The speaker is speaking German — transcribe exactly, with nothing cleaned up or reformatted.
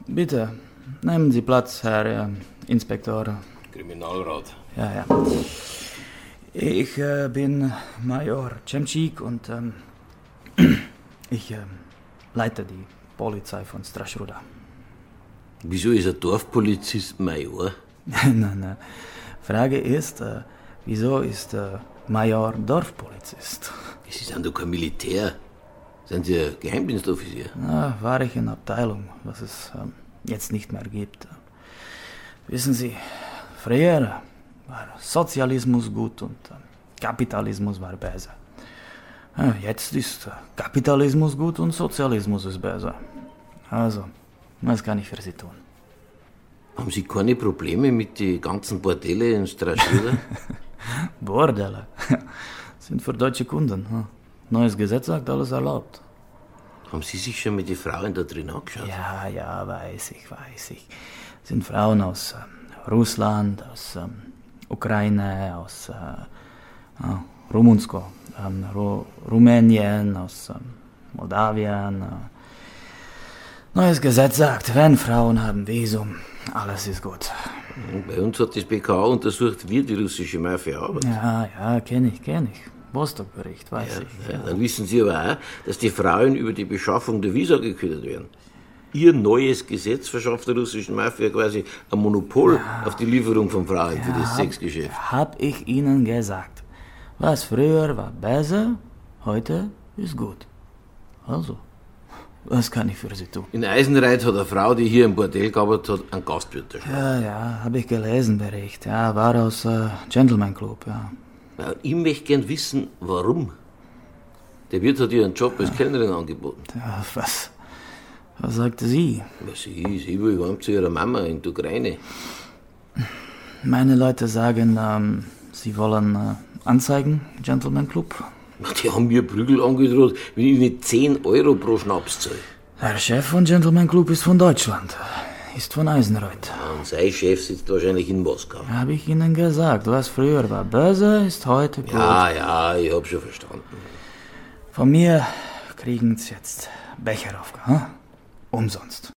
Bitte, nehmen Sie Platz, Herr äh, Inspektor. Kriminalrat. Ja, ja. Ich äh, bin Major Cemcik und ähm, ich äh, leite die Polizei von Straschruda. Wieso ist ein Dorfpolizist Major? Nein, nein. Frage ist, äh, wieso ist äh, Major Dorfpolizist? Sie sind doch kein Militär. Sind Sie ein Geheimdienstoffizier? Na, war ich in Abteilung, was es ähm, jetzt nicht mehr gibt. Wissen Sie, früher war Sozialismus gut und äh, Kapitalismus war besser. Ja, jetzt ist äh, Kapitalismus gut und Sozialismus ist besser. Also, was kann ich für Sie tun? Haben Sie keine Probleme mit den ganzen Bordelle in Straschruda? Bordelle? Sind für deutsche Kunden. Hm? Neues Gesetz sagt, alles erlaubt. Haben Sie sich schon mit den Frauen da drin angeschaut? Ja, ja, weiß ich, weiß ich. Sind Frauen aus äh, Russland, aus ähm, Ukraine, aus äh, äh, Rumunsko, ähm, Ru Rumänien, aus ähm, Moldawien. Äh. Neues Gesetz sagt, wenn Frauen haben Visum, alles ist gut. Bei uns hat das B K A untersucht, wie die russische Mafia arbeitet. Ja, ja, kenne ich, kenne ich. Bostock-Bericht, weiß Ja, ich. ja. Ja. Dann wissen Sie aber auch, dass die Frauen über die Beschaffung der Visa geködert werden. Ihr neues Gesetz verschafft der russischen Mafia quasi ein Monopol ja. auf die Lieferung von Frauen ja, für das Sexgeschäft. Hab ich Ihnen gesagt. Was früher war besser, heute ist gut. Also, was kann ich für Sie tun? In Eisenreit hat eine Frau, die hier im Bordell gearbeitet hat, einen Gastwirt erschlagen. Ja, ja, habe ich gelesen, Bericht. Ja, war aus äh, Gentleman Club, ja. Ja, ich möchte gern wissen, warum. Der Wirt hat ihr einen Job als Kellnerin angeboten. Ja, was? Was sagte sie? Ja, sie, sie will heim zu ihrer Mama in der Ukraine. Meine Leute sagen, ähm, sie wollen äh, anzeigen, Gentleman Club. Die haben mir Prügel angedroht, wenn ich nicht zehn Euro pro Schnaps zahle. Der Chef von Gentleman Club ist von Deutschland. Ist von Eisenreuth. Ja, und sein Chef sitzt wahrscheinlich in Moskau. Habe ich Ihnen gesagt, was früher war böse, ist heute gut. Ja, ja, ich hab schon verstanden. Von mir kriegen Sie jetzt Becher auf, hm? Umsonst.